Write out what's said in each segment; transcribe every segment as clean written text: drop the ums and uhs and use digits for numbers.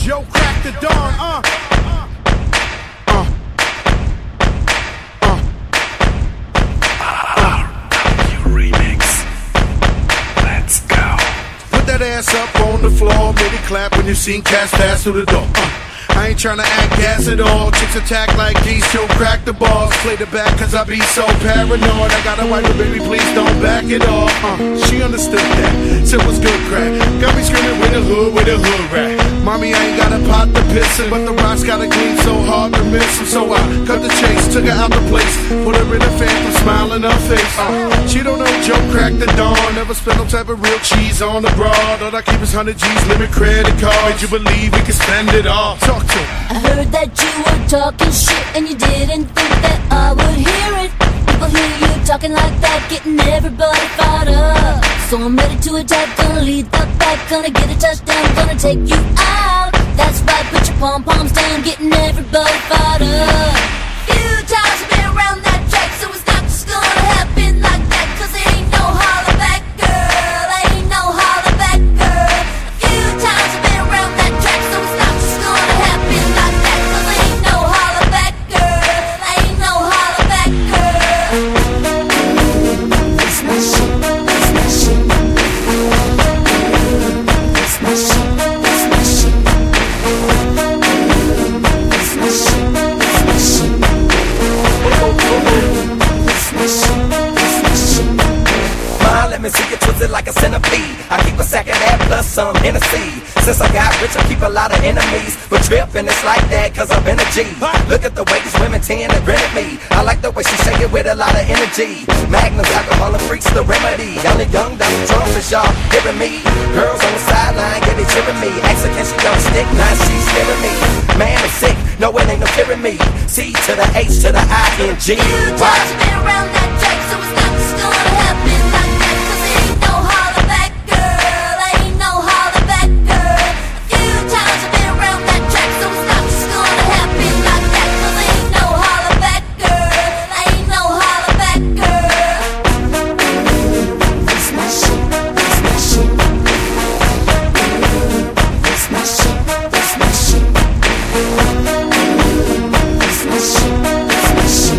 Joe crack the dawn, Remix. Let's go. Put that ass up on the floor, maybe clap when you seen cats pass through the door. I ain't tryna act gas at all. Chicks attack like these, she'll crack the balls. Play the back cause I be so paranoid. I gotta wipe her, baby, please don't back it off. She understood that, said what's good crack. Got me screaming with the hood rat. Mommy, I ain't gotta pot the pissin', but the rocks gotta gleam so hard to miss him. So I cut the chase, took her out the place, put her in a phantom, smile in her face. She don't know Joe crack the dawn. Never spend no type of real cheese on the broad. All I keep is 100 G's, limit credit card. You believe we can spend it all? Talk to him. I heard that you were talking shit and you didn't think that I would hear it. People hear you talking like that, getting everybody fired up. So I'm ready to attack, gonna lead the back, gonna get a touchdown, gonna take you out. That's right, put your pom-poms down, getting everybody fired up. Few times I've been around that track, so it's not just gonna happen like that, cause there ain't no holler back, girl, ain't no holler back, girl. A few times I've been around that track, so it's not just gonna happen like that, cause there ain't no holler back, girl, ain't no holler back, girl. It's my shit, it's my shit. It's my shit, it's my shit. It's my shit, it's my shit. It's my shit, it's my shit. Mine, let me see you twist it like a centipede. I keep a sack of that plus some Hennessy. Since I got rich, I keep a lot of enemies. But trippin', it's like that, cause I've been a G. Look at the way these women tend to grin at me. I like the way she shake it with a lot of energy. Magnums, alcohol, and freaks, the remedy. I'm the young Donald Trump, is y'all hearing me? Girls on the sideline, yeah, they cheering me. Asking, can she don't stick? Now she's scaring me. Man, I'm sick, no, it ain't no fearing me. C to the H to the I-N-G. Few times I've been around that track, so it's not just gonna happen like that, cause there ain't no holler back, girl, ain't no holler back, girl. A few times I've been around that track, so it's not just gonna happen like that, cause there ain't no holler back, girl, ain't no holler back, girl. It's my shit, it's my shit. It's my shit, it's my shit. It's my shit, it's my shit.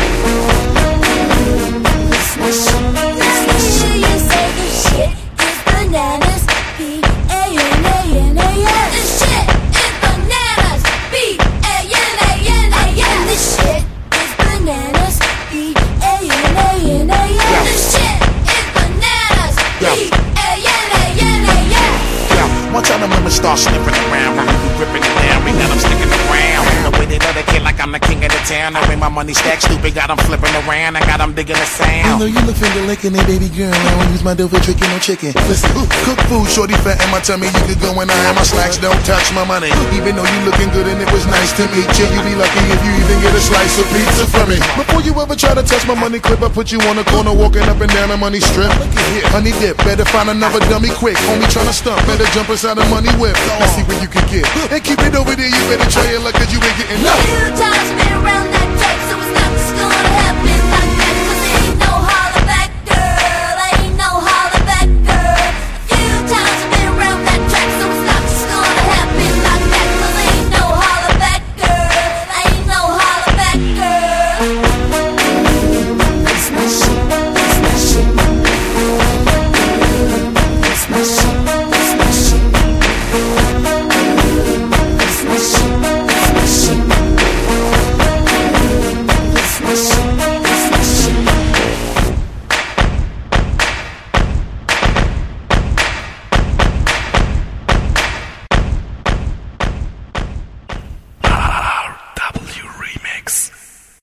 It's my shit, it's my shit. You say this shit is bananas, B-A-N-A-N-A-N. This shit is bananas, B-A-N-A-N-A-N. This shit is bananas, B-A-N-A-N-A-N. This shit is bananas, B-A-N-A-N-A-N. One time the women start sniffing around, ripping it down, we got them sticking around. The way they let it kid like I'm the king of the town. The way my money stacked stupid, got them flipping around, I got them digging the sound. I know you look finger licking it, baby girl. I won't use my dough for tricking no chicken. Listen, cook food, shorty fat in my tummy. You could go and I have my slacks, don't touch my money. Even though you looking good and it was nice to meet you, you be lucky if you even get a slice of pizza from me. Before you ever try to touch my money clip, I put you on the corner walking up and down a money strip. Honey dip, better find another dummy quick. Homie tryna stump, better jump inside a money whip. Let's see what you can get. And keep it over there, you better try your luck cause you ain't getting nothing. Few times I've been around that track, so it's not just gonna